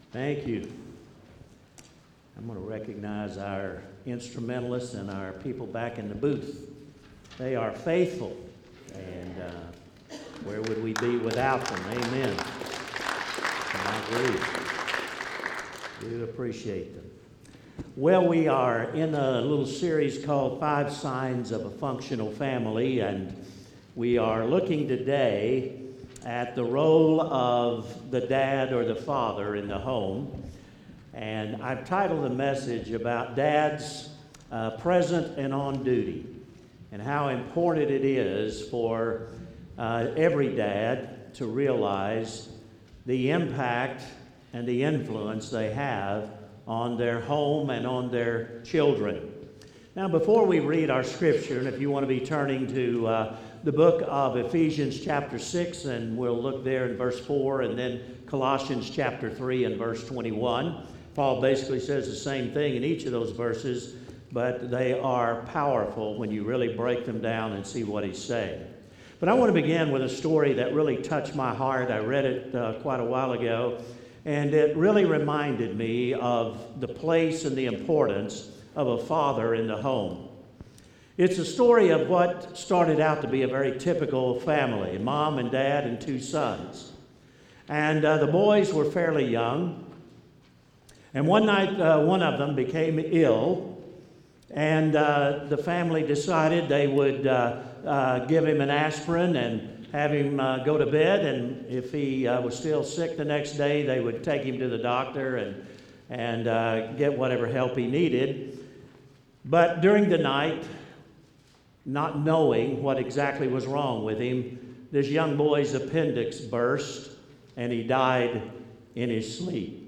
Thank you. I'm going to recognize our instrumentalists and our people back in the booth. They are faithful, and where would we be without them? Amen. And I agree. We appreciate them. Well, we are in a little series called 5 Signs of a Functional Family, and we are looking today at the role of the dad or the father in the home. And I've titled the message about dads present and on duty, and how important it is for every dad to realize the impact and the influence they have on their home and on their children. Now, before we read our scripture, and if you want to be turning to the book of Ephesians chapter 6, and we'll look there in verse 4, and then Colossians chapter 3 and verse 21. Paul basically says the same thing in each of those verses, but they are powerful when you really break them down and see what he's saying. But I want to begin with a story that really touched my heart. I read it quite a while ago, and it really reminded me of the place and the importance of a father in the home. It's a story of what started out to be a very typical family, mom and dad and 2 sons. And the boys were fairly young. And one night, one of them became ill, and the family decided they would give him an aspirin and have him go to bed, and if he was still sick the next day, they would take him to the doctor and get whatever help he needed. But during the night, not knowing what exactly was wrong with him, this young boy's appendix burst, and he died in his sleep.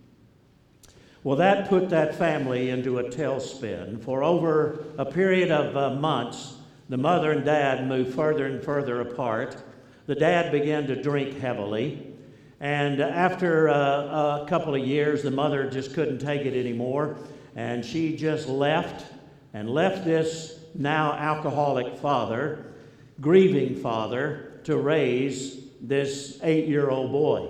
Well, that put that family into a tailspin. For over a period of months, the mother and dad moved further and further apart. The dad began to drink heavily, and after a couple of years, the mother just couldn't take it anymore, and she just left this now alcoholic father, grieving father, to raise this 8-year-old boy.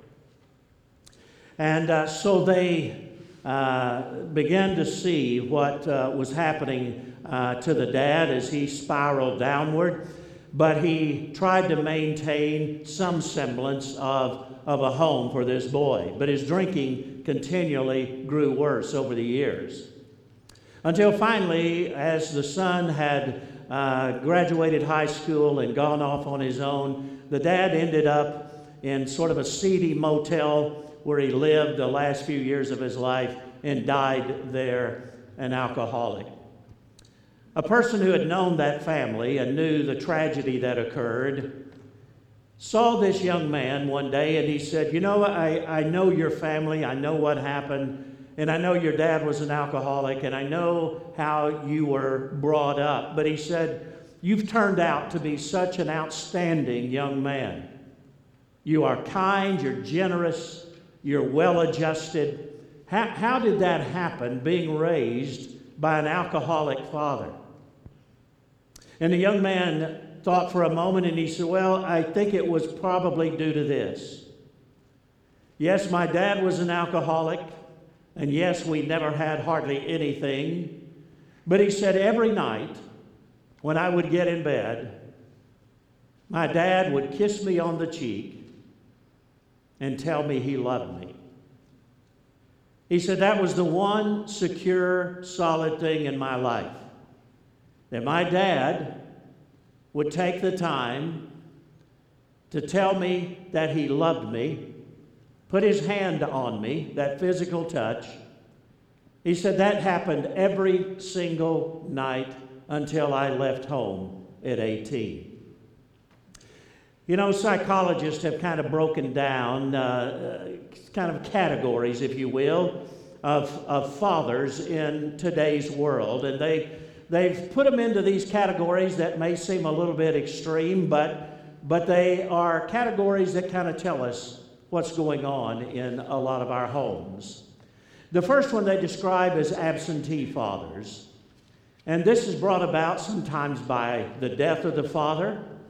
And so they began to see what was happening to the dad as he spiraled downward, but he tried to maintain some semblance of a home for this boy. But his drinking continually grew worse over the years, until finally, as the son had graduated high school and gone off on his own, the dad ended up in sort of a seedy motel where he lived the last few years of his life and died there an alcoholic. A person who had known that family and knew the tragedy that occurred saw this young man one day, and he said, "You know, I know your family, I know what happened, and I know your dad was an alcoholic, and I know how you were brought up." But he said, "You've turned out to be such an outstanding young man. You are kind, you're generous, you're well-adjusted. How did that happen, being raised by an alcoholic father?" And the young man thought for a moment, and he said, "Well, I think it was probably due to this. Yes, my dad was an alcoholic, and yes, we never had hardly anything. But," he said, "every night when I would get in bed, my dad would kiss me on the cheek and tell me he loved me." He said, "That was the one secure, solid thing in my life, that my dad would take the time to tell me that he loved me, put his hand on me, that physical touch." He said, "That happened every single night until I left home at 18. You know, psychologists have kind of broken down kind of categories, if you will, of fathers in today's world. And they've put them into these categories that may seem a little bit extreme, but they are categories that kind of tell us what's going on in a lot of our homes. The first one they describe as absentee fathers. And this is brought about sometimes by the death of the father,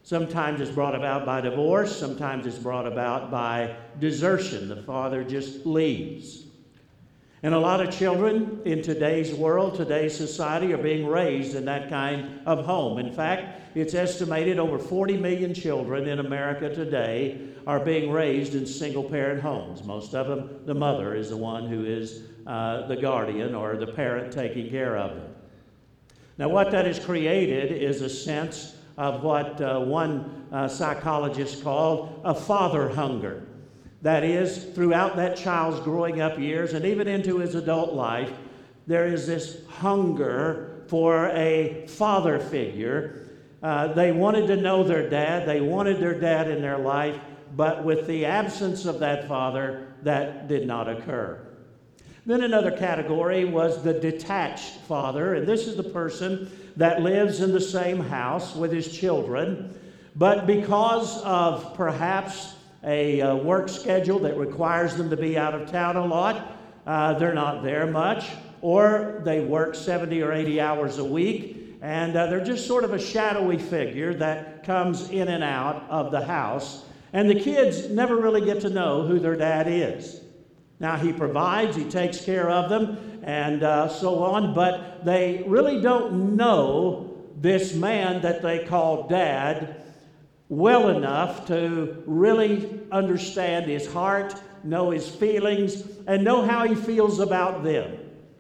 Sometimes it's brought about by divorce. Sometimes it's brought about by desertion. The father just leaves. And a lot of children in today's world, today's society, are being raised in that kind of home. In fact, it's estimated over 40 million children in America today are being raised in single-parent homes. Most of them, the mother is the one who is the guardian or the parent taking care of them. Now, what that has created is a sense of what one psychologist called a father hunger. That is, throughout that child's growing up years and even into his adult life, there is this hunger for a father figure. They wanted to know their dad. They wanted their dad in their life, but with the absence of that father, that did not occur. Then another category was the detached father, and this is the person that lives in the same house with his children, but because of perhaps a work schedule that requires them to be out of town a lot, they're not there much, or they work 70 or 80 hours a week, and they're just sort of a shadowy figure that comes in and out of the house, and the kids never really get to know who their dad is. Now, he provides, he takes care of them, and so on, but they really don't know this man that they call dad well enough to really understand his heart, know his feelings, and know how he feels about them.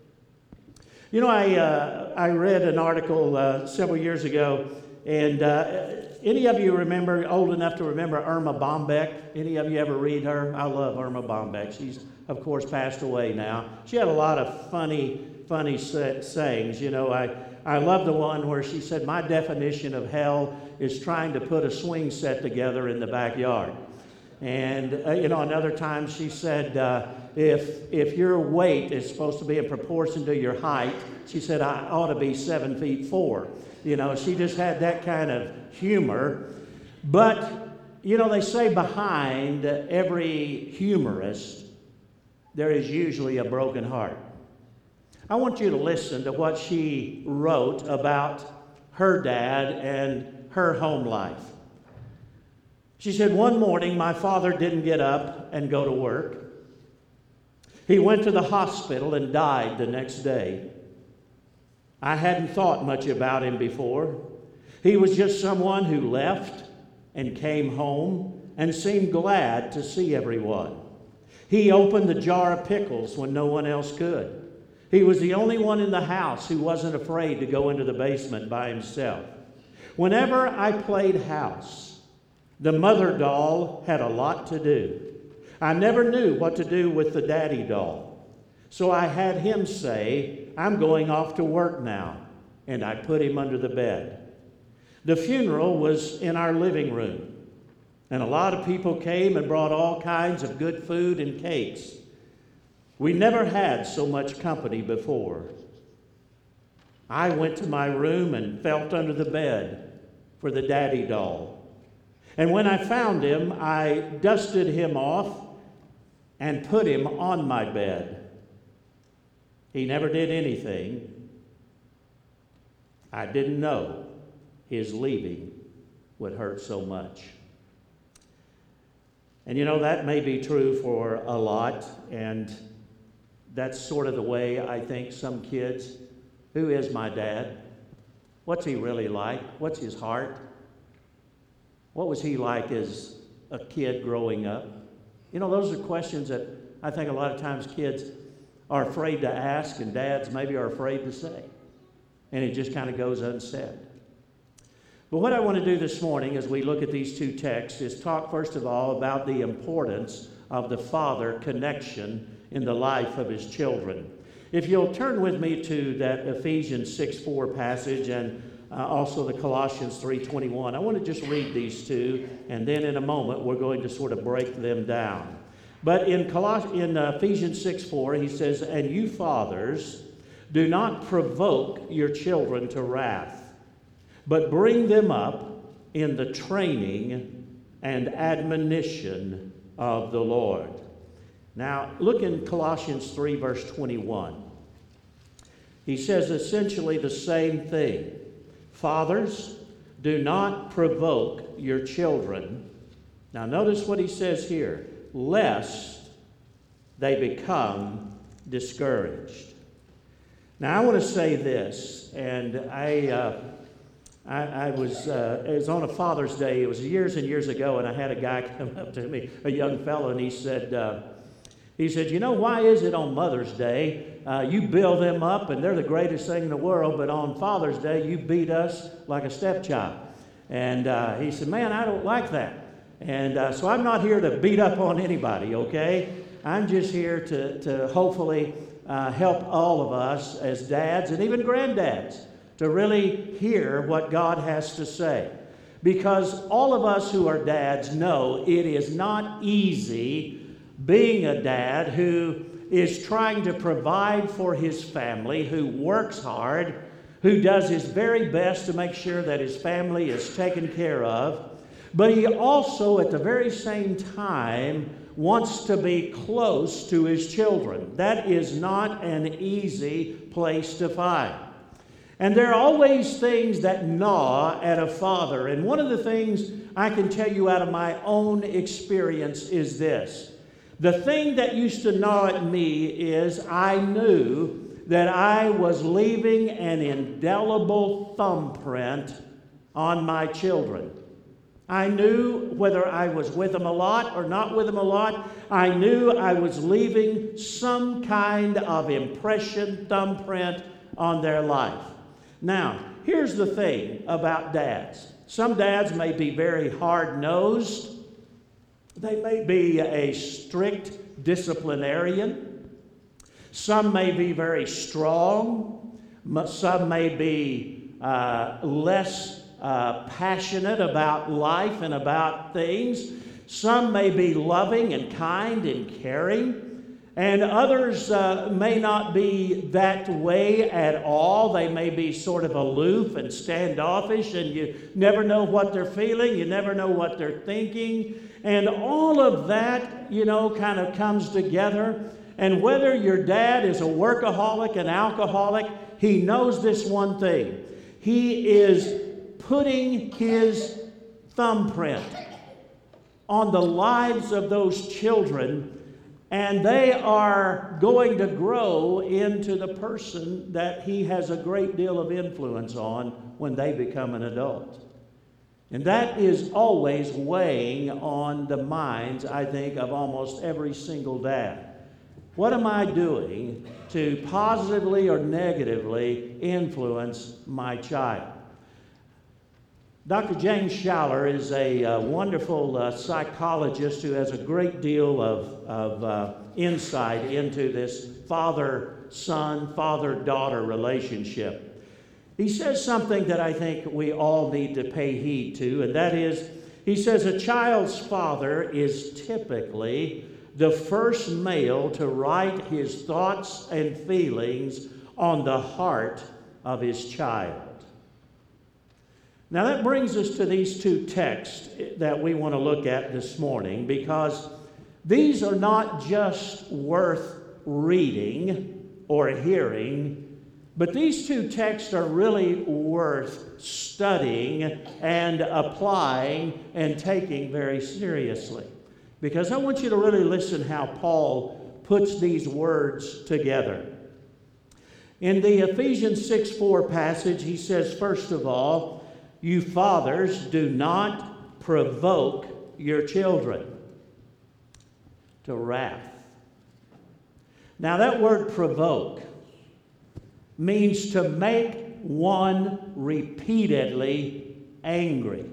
You know, I read an article several years ago, and any of you remember, old enough to remember Irma Bombeck? Any of you ever read her? I love Irma Bombeck. She's, of course, passed away now. She had a lot of funny sayings. You know, I love the one where she said, "My definition of hell is trying to put a swing set together in the backyard." And, you know, another time she said, if your weight is supposed to be in proportion to your height, she said, I ought to be 7'4". You know, she just had that kind of humor. But, you know, they say behind every humorist, there is usually a broken heart. I want you to listen to what she wrote about her dad and her home life. She said, "One morning, my father didn't get up and go to work. He went to the hospital and died the next day. I hadn't thought much about him before. He was just someone who left and came home and seemed glad to see everyone. He opened the jar of pickles when no one else could. He was the only one in the house who wasn't afraid to go into the basement by himself. Whenever I played house, the mother doll had a lot to do. I never knew what to do with the daddy doll. So I had him say, 'I'm going off to work now,' and I put him under the bed. The funeral was in our living room, and a lot of people came and brought all kinds of good food and cakes. We never had so much company before. I went to my room and felt under the bed for the daddy doll. And when I found him, I dusted him off and put him on my bed. He never did anything. I didn't know his leaving would hurt so much." And you know, that may be true for a lot, and that's sort of the way I think some kids, who is my dad? What's he really like? What's his heart? What was he like as a kid growing up? You know, those are questions that I think a lot of times kids are afraid to ask, and dads maybe are afraid to say. And it just kind of goes unsaid. But what I want to do this morning as we look at these two texts is talk first of all about the importance of the father connection in the life of his children. If you'll turn with me to that Ephesians 6:4 passage and also the Colossians 3:21. I want to just read these two, and then in a moment we're going to sort of break them down. But in Ephesians 6:4, he says, "And you fathers, do not provoke your children to wrath, but bring them up in the training and admonition of the Lord." Now, look in Colossians 3, verse 21. He says essentially the same thing. "Fathers, do not provoke your children. Now notice what he says here, lest they become discouraged. Now I want to say this, and I was, it was on a Father's Day, it was years and years ago, and I had a guy come up to me, a young fellow, and he said, you know, why is it on Mother's Day you build them up and they're the greatest thing in the world, but on Father's Day you beat us like a stepchild? And he said, man, I don't like that. And so I'm not here to beat up on anybody, okay? I'm just here to hopefully help all of us as dads and even granddads to really hear what God has to say. Because all of us who are dads know it is not easy being a dad who is trying to provide for his family, who works hard, who does his very best to make sure that his family is taken care of, but he also at the very same time wants to be close to his children. That is not an easy place to find. And there are always things that gnaw at a father. And one of the things I can tell you out of my own experience is this. The thing that used to gnaw at me is I knew that I was leaving an indelible thumbprint on my children. I knew whether I was with them a lot or not with them a lot, I knew I was leaving some kind of impression, thumbprint on their life. Now, here's the thing about dads. Some dads may be very hard-nosed. They may be a strict disciplinarian. Some may be very strong. Some may be less passionate about life and about things. Some may be loving and kind and caring. And others may not be that way at all. They may be sort of aloof and standoffish, and you never know what they're feeling. You never know what they're thinking. And all of that, you know, kind of comes together. And whether your dad is a workaholic, an alcoholic, he knows this one thing. He is putting his thumbprint on the lives of those children, and they are going to grow into the person that he has a great deal of influence on when they become an adult. And that is always weighing on the minds, I think, of almost every single dad. What am I doing to positively or negatively influence my child? Dr. James Schaller is a wonderful psychologist who has a great deal of insight into this father-son, father-daughter relationship. He says something that I think we all need to pay heed to, and that is, he says a child's father is typically the first male to write his thoughts and feelings on the heart of his child. Now that brings us to these two texts that we want to look at this morning, because these are not just worth reading or hearing, but these two texts are really worth studying and applying and taking very seriously. Because I want you to really listen how Paul puts these words together. In the Ephesians 6:4 passage, he says, first of all, you fathers, do not provoke your children to wrath. Now that word provoke means to make one repeatedly angry.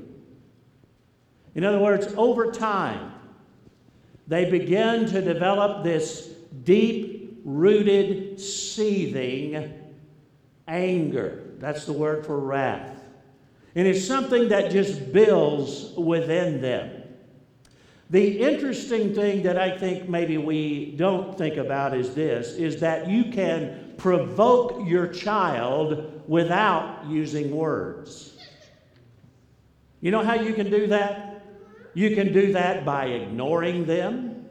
In other words, over time, they begin to develop this deep-rooted, seething anger. That's the word for wrath. And it's something that just builds within them. The interesting thing that I think maybe we don't think about is this, is that you can provoke your child without using words. You know how you can do that? You can do that by ignoring them.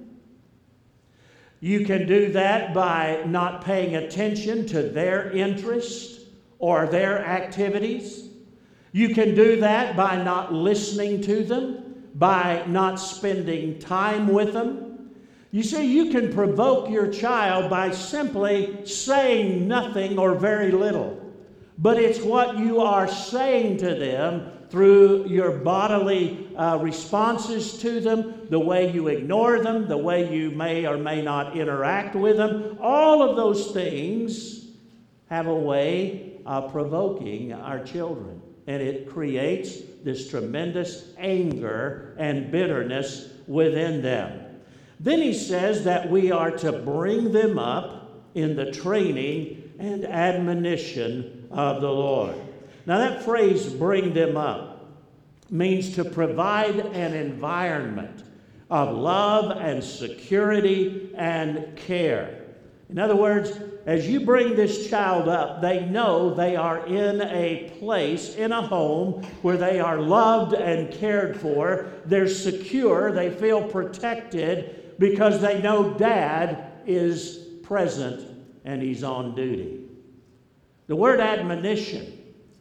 You can do that by not paying attention to their interests or their activities. You can do that by not listening to them, by not spending time with them. You see, you can provoke your child by simply saying nothing or very little. But it's what you are saying to them through your bodily responses to them, the way you ignore them, the way you may or may not interact with them. All of those things have a way of provoking our children. And it creates this tremendous anger and bitterness within them. Then he says that we are to bring them up in the training and admonition of the Lord. Now that phrase, bring them up, means to provide an environment of love and security and care. In other words, as you bring this child up, they know they are in a place, in a home, where they are loved and cared for. They're secure. They feel protected because they know Dad is present and he's on duty. The word admonition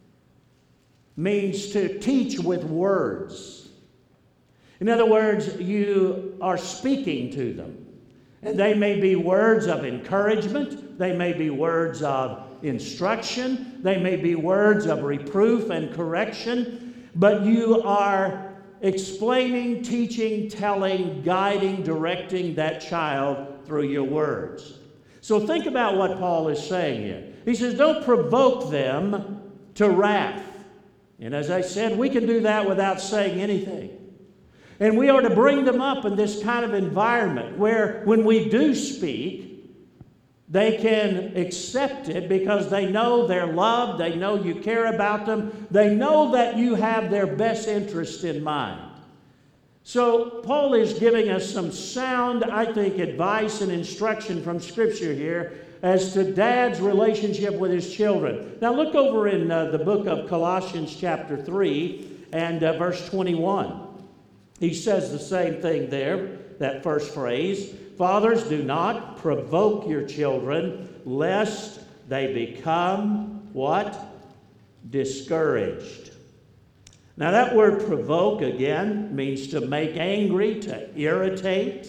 means to teach with words. In other words, you are speaking to them. And they may be words of encouragement. They may be words of instruction. They may be words of reproof and correction. But you are explaining, teaching, telling, guiding, directing that child through your words. So think about what Paul is saying here. He says, don't provoke them to wrath. And as I said, we can do that without saying anything. And we are to bring them up in this kind of environment where when we do speak, they can accept it because they know they're loved, they know you care about them, they know that you have their best interest in mind. So Paul is giving us some sound, I think, advice and instruction from Scripture here as to Dad's relationship with his children. Now look over in the book of Colossians chapter 3 and verse 21. He says the same thing there, that first phrase. Fathers, do not provoke your children, lest they become what? Discouraged. Now that word provoke, again, means to make angry, to irritate.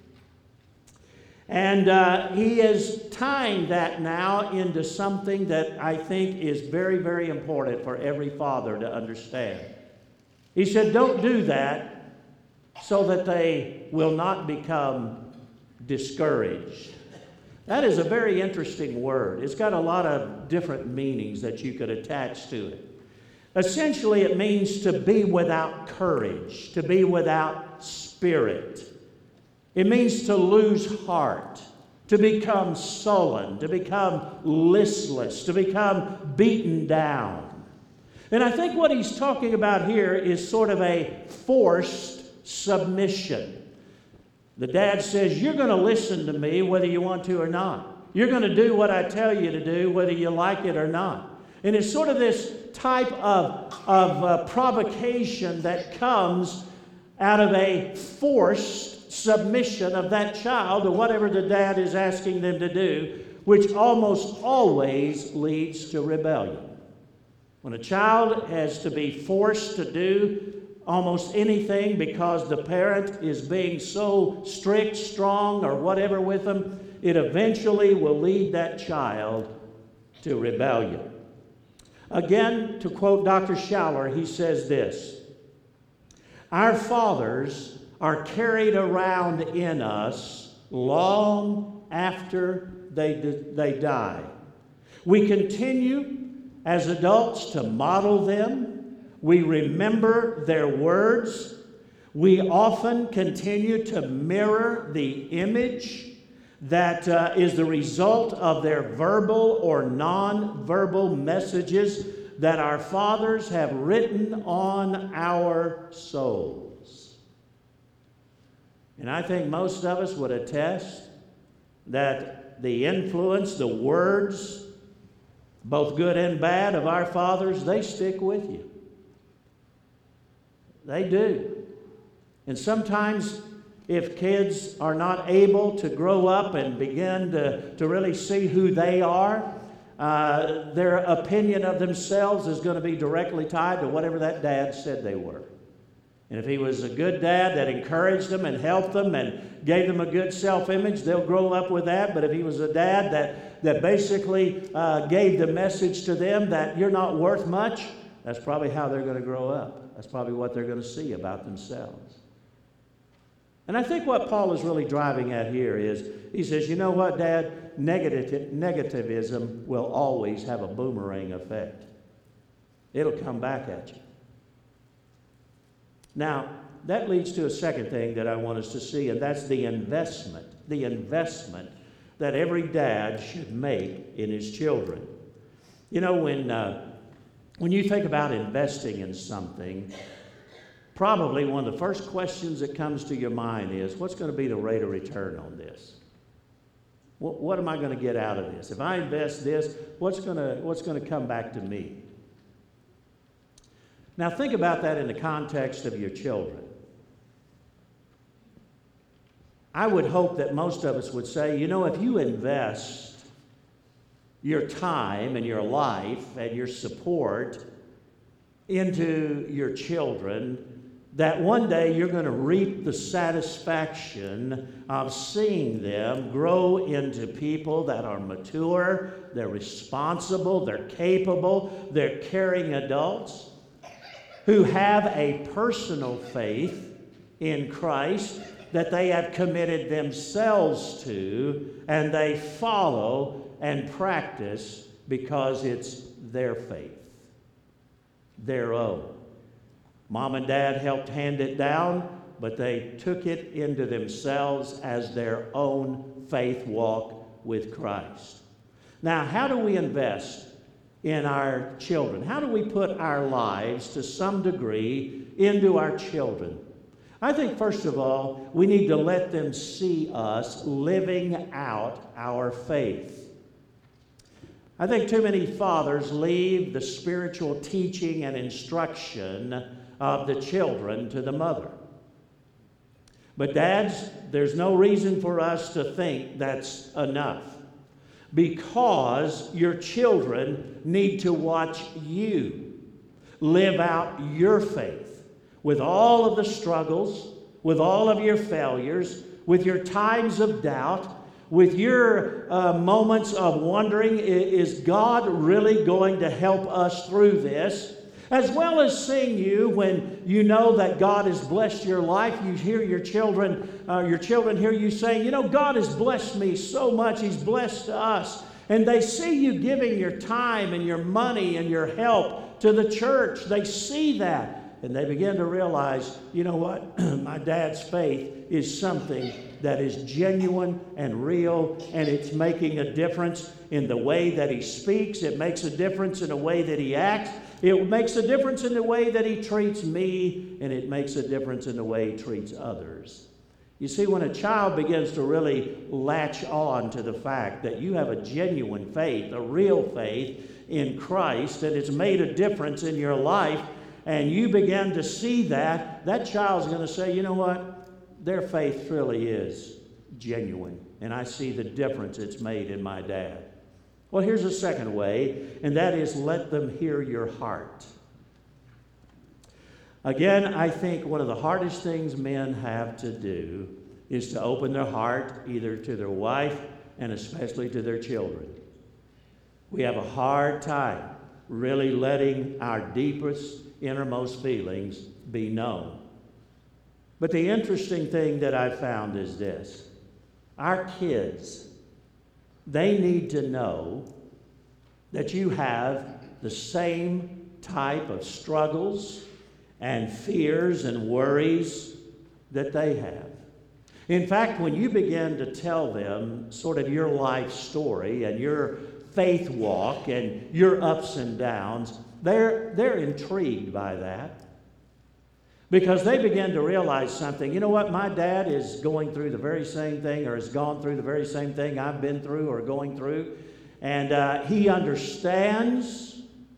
And he is tying that now into something that I think is very, very important for every father to understand. He said, don't do that so that they will not become discouraged. That is a very interesting word. It's got a lot of different meanings that you could attach to it. Essentially, it means to be without courage, to be without spirit. It means to lose heart, to become sullen, to become listless, to become beaten down. And I think what he's talking about here is sort of a forced submission. The dad says, you're going to listen to me whether you want to or not. You're going to do what I tell you to do whether you like it or not. And it's sort of this type of provocation that comes out of a forced submission of that child to whatever the dad is asking them to do, which almost always leads to rebellion. When a child has to be forced to do almost anything because the parent is being so strict, strong, or whatever with them, it eventually will lead that child to rebellion. Again, to quote Dr. Schaller, he says this: our fathers are carried around in us long after they die. We continue as adults to model them. We remember their words. We often continue to mirror the image that is the result of their verbal or non-verbal messages that our fathers have written on our souls. And I think most of us would attest that the influence, the words, both good and bad, of our fathers, they stick with you. They do. And sometimes if kids are not able to grow up and begin to really see who they are, their opinion of themselves is going to be directly tied to whatever that dad said they were. And if he was a good dad that encouraged them and helped them and gave them a good self-image, they'll grow up with that. But if he was a dad that basically gave the message to them that you're not worth much, that's probably how they're going to grow up. That's probably what they're going to see about themselves. And I think what Paul is really driving at here is, he says, you know what, Dad? Negativism will always have a boomerang effect. It'll come back at you. Now, that leads to a second thing that I want us to see, and that's the investment that every dad should make in his children. You know, when you think about investing in something, probably one of the first questions that comes to your mind is, what's going to be the rate of return on this? What am I going to get out of this? If I invest this, what's going to come back to me? Now think about that in the context of your children. I would hope that most of us would say, you know, if you invest your time and your life and your support into your children, that one day you're going to reap the satisfaction of seeing them grow into people that are mature, they're responsible, they're capable, they're caring adults who have a personal faith in Christ that they have committed themselves to, and they follow and practice because it's their faith, their own. Mom and Dad helped hand it down, but they took it into themselves as their own faith walk with Christ. Now, how do we invest in our children? How do we put our lives to some degree into our children? I think, first of all, we need to let them see us living out our faith. I think too many fathers leave the spiritual teaching and instruction of the children to the mother. But dads, there's no reason for us to think that's enough, because your children need to watch you live out your faith with all of the struggles, with all of your failures, with your times of doubt, with your moments of wondering, is God really going to help us through this? As well as seeing you when you know that God has blessed your life. You hear your children hear you saying, you know, God has blessed me so much. He's blessed us. And they see you giving your time and your money and your help to the church. They see that. And they begin to realize, you know what? My dad's faith is something that is genuine and real, and it's making a difference in the way that he speaks. It makes a difference in the way that he acts. It makes a difference in the way that he treats me, and it makes a difference in the way he treats others. You see, when a child begins to really latch on to the fact that you have a genuine faith, a real faith in Christ, that it's made a difference in your life, and you begin to see that, that child's going to say, you know what? Their faith really is genuine, and I see the difference it's made in my dad. Well, here's a second way, and that is let them hear your heart. Again, I think one of the hardest things men have to do is to open their heart either to their wife and especially to their children. We have a hard time really letting our deepest, innermost feelings be known. But the interesting thing that I found is this. Our kids, they need to know that you have the same type of struggles and fears and worries that they have. In fact, when you begin to tell them sort of your life story and your faith walk and your ups and downs, they're intrigued by that. Because they begin to realize something. You know what? My dad is going through the very same thing, or has gone through the very same thing I've been through or going through. And he understands,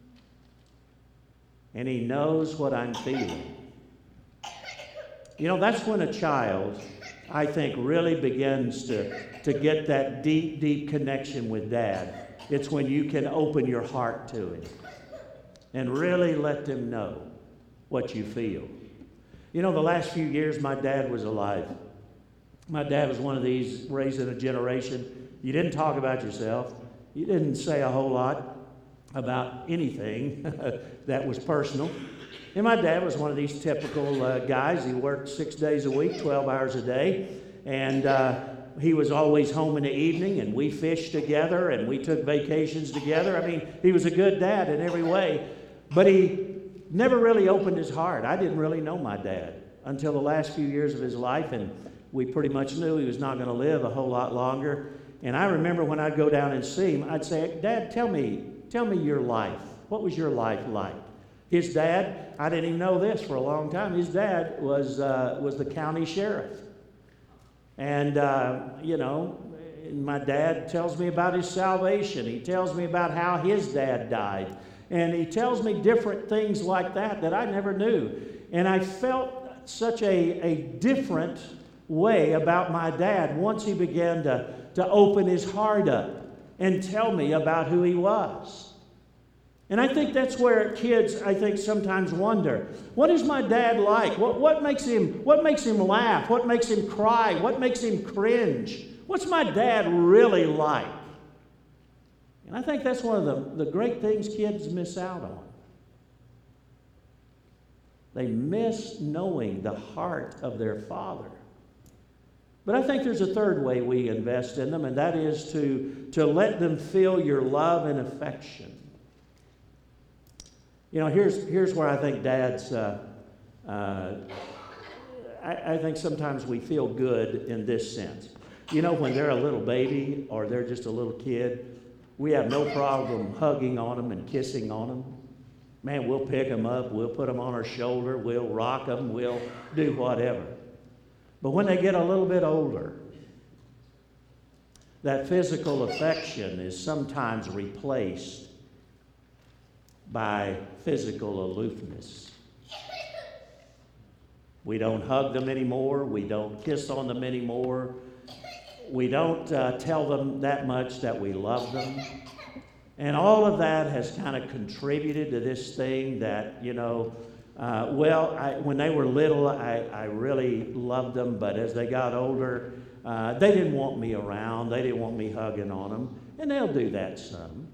and he knows what I'm feeling. You know, that's when a child, I think, really begins to get that deep, deep connection with Dad. It's when you can open your heart to Him and really let them know what you feel. You know, the last few years my dad was alive. My dad was one of these raised in a generation. You didn't talk about yourself. You didn't say a whole lot about anything that was personal. And my dad was one of these typical guys. He worked 6 days a week, 12 hours a day. And he was always home in the evening, and we fished together, and we took vacations together. I mean, he was a good dad in every way. But he never really opened his heart. I didn't really know my dad until the last few years of his life, and we pretty much knew he was not going to live a whole lot longer. And I remember when I'd go down and see him, I'd say, "Dad, tell me your life. What was your life like?" His dad, I didn't even know this for a long time. His dad was the county sheriff. And, my dad tells me about his salvation. He tells me about how his dad died. And he tells me different things like that I never knew. And I felt such a different way about my dad once he began to open his heart up and tell me about who he was. And I think that's where kids, I think, sometimes wonder, what is my dad like? What makes him laugh? What makes him cry? What makes him cringe? What's my dad really like? And I think that's one of the great things kids miss out on. They miss knowing the heart of their father. But I think there's a third way we invest in them, and that is to let them feel your love and affection. You know, here's where I think dads, I think sometimes we feel good in this sense. You know, when they're a little baby or they're just a little kid, we have no problem hugging on them and kissing on them. Man, we'll pick them up, we'll put them on our shoulder, we'll rock them, we'll do whatever. But when they get a little bit older, that physical affection is sometimes replaced by physical aloofness. We don't hug them anymore. We don't kiss on them anymore. We don't tell them that much that we love them. And all of that has kind of contributed to this thing that, when they were little, I really loved them, but as they got older, they didn't want me around. They didn't want me hugging on them. And they'll do that some.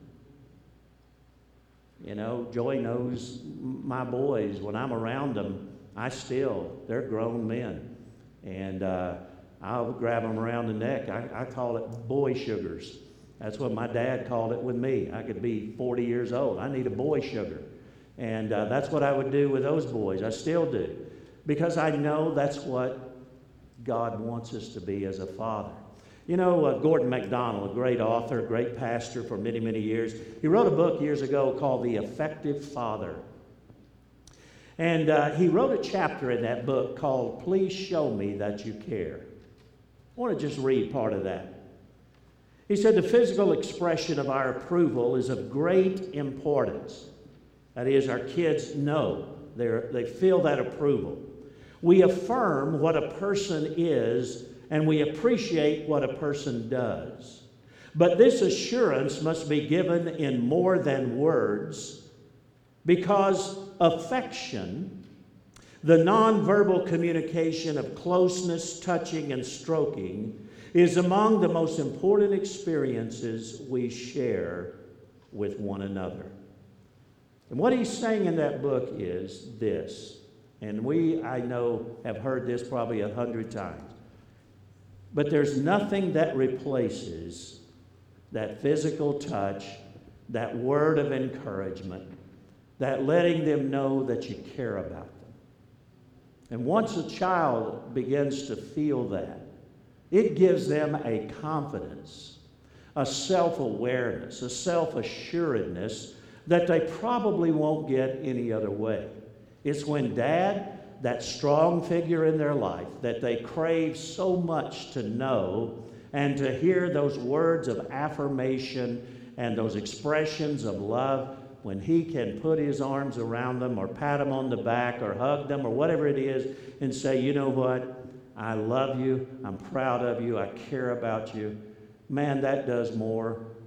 You know, Joy knows my boys. When I'm around them, they're grown men. And I'll grab them around the neck. I call it boy sugars. That's what my dad called it with me. I could be 40 years old. I need a boy sugar. And that's what I would do with those boys. I still do. Because I know that's what God wants us to be as a father. You know, Gordon MacDonald, a great author, great pastor for many, many years, he wrote a book years ago called The Effective Father. And he wrote a chapter in that book called Please Show Me That You Care. I want to just read part of that. He said, the physical expression of our approval is of great importance. That is, our kids know, they feel that approval. We affirm what a person is, and we appreciate what a person does. But this assurance must be given in more than words, because affection, the nonverbal communication of closeness, touching, and stroking, is among the most important experiences we share with one another. And what he's saying in that book is this, and I know, have heard this probably 100 times. But there's nothing that replaces that physical touch, that word of encouragement, that letting them know that you care about them. And once a child begins to feel that, it gives them a confidence, a self-awareness, a self-assuredness that they probably won't get any other way. It's when dad, that strong figure in their life that they crave so much to know and to hear those words of affirmation and those expressions of love, when he can put his arms around them or pat them on the back or hug them or whatever it is and say, you know what, I love you, I'm proud of you, I care about you. Man, that does more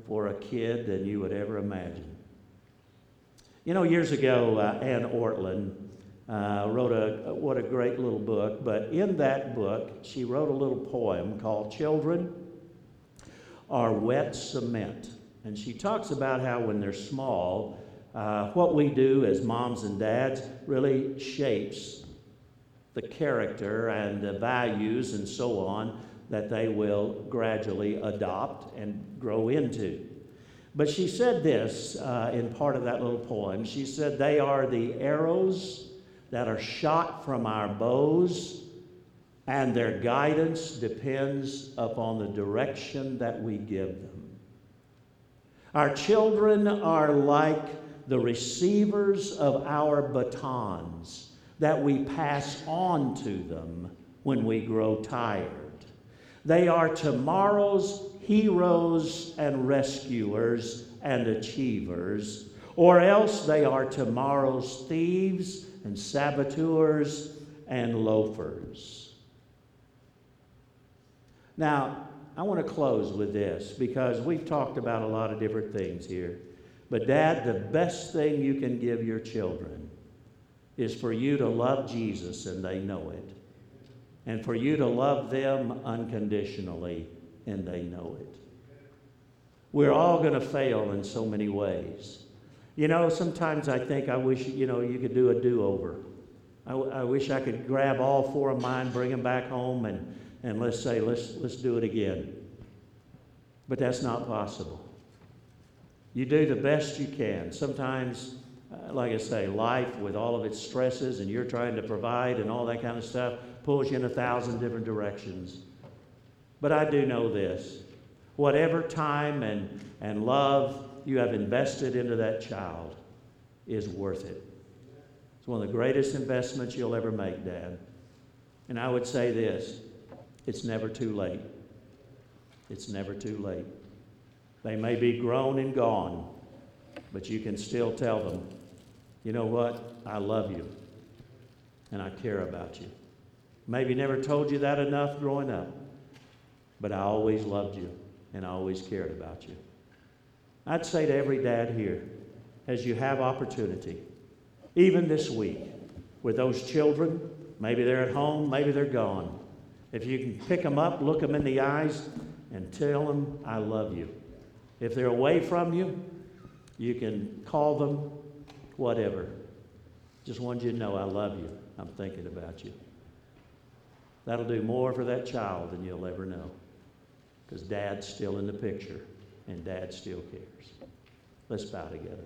for a kid than you would ever imagine. You know, years ago, Ann Ortland wrote what a great little book, but in that book, she wrote a little poem called Children Are Wet Cement. And she talks about how when they're small, what we do as moms and dads really shapes the character and the values and so on that they will gradually adopt and grow into. But she said this in part of that little poem. She said, "They are the arrows that are shot from our bows, and their guidance depends upon the direction that we give them. Our children are like the receivers of our batons that we pass on to them when we grow tired. They are tomorrow's heroes and rescuers and achievers, or else they are tomorrow's thieves and saboteurs and loafers." Now, I want to close with this because we've talked about a lot of different things here. But Dad, the best thing you can give your children is for you to love Jesus and they know it. And for you to love them unconditionally and they know it. We're all going to fail in so many ways. You know, sometimes I think I wish, you could do a do-over. I wish I could grab all four of mine, bring them back home, and let's say, let's do it again. But that's not possible. You do the best you can. Sometimes, like I say, life with all of its stresses and you're trying to provide and all that kind of stuff pulls you in 1,000 different directions. But I do know this. Whatever time and love you have invested into that child is worth it. It's one of the greatest investments you'll ever make, Dad. And I would say this, it's never too late. It's never too late. They may be grown and gone, but you can still tell them, you know what? I love you, and I care about you. Maybe never told you that enough growing up, but I always loved you, and I always cared about you. I'd say to every dad here, as you have opportunity, even this week, with those children, maybe they're at home, maybe they're gone. If you can pick them up, look them in the eyes, and tell them, I love you. If they're away from you, you can call them, whatever. Just want you to know I love you. I'm thinking about you. That'll do more for that child than you'll ever know. Because Dad's still in the picture, and Dad still cares. Let's bow together.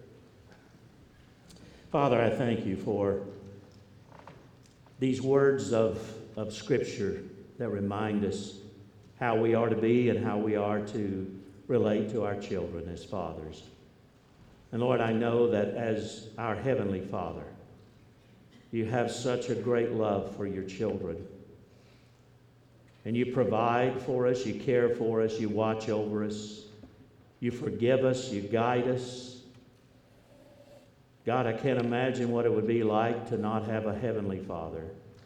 Father, I thank you for these words of Scripture that remind us how we are to be and how we are to relate to our children as fathers. And Lord, I know that as our Heavenly Father, you have such a great love for your children. And you provide for us, you care for us, you watch over us, you forgive us, you guide us. God, I can't imagine what it would be like to not have a Heavenly Father.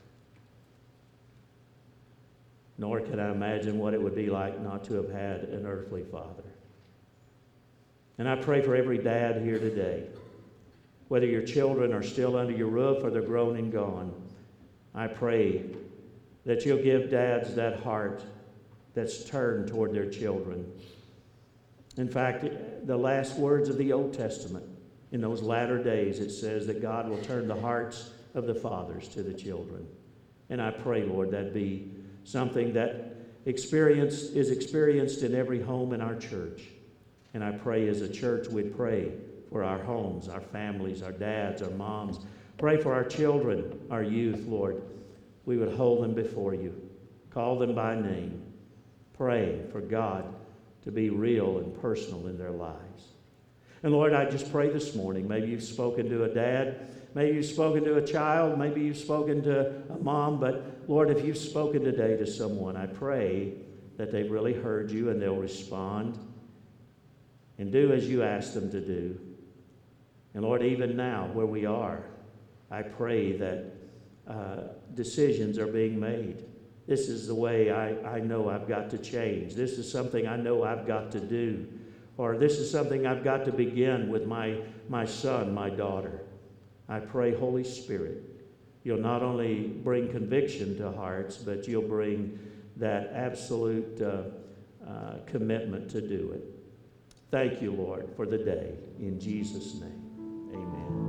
Nor can I imagine what it would be like not to have had an earthly father. And I pray for every dad here today, whether your children are still under your roof or they're grown and gone, I pray that you'll give dads that heart that's turned toward their children. In fact, the last words of the Old Testament, in those latter days, it says that God will turn the hearts of the fathers to the children. And I pray, Lord, that be something that is experienced in every home in our church. And I pray as a church we'd pray for our homes, our families, our dads, our moms. Pray for our children, our youth, Lord. We would hold them before you, call them by name, pray for God to be real and personal in their lives. And Lord, I just pray this morning, maybe you've spoken to a dad, maybe you've spoken to a child, maybe you've spoken to a mom, but Lord, if you've spoken today to someone, I pray that they've really heard you and they'll respond and do as you ask them to do. And Lord, even now where we are, I pray that decisions are being made. This is the way I know I've got to change. This is something I know I've got to do. or this is something I've got to begin with my son, my daughter. I pray, Holy Spirit, you'll not only bring conviction to hearts, but you'll bring that absolute commitment to do it. Thank you, Lord, for the day. In Jesus' name, amen.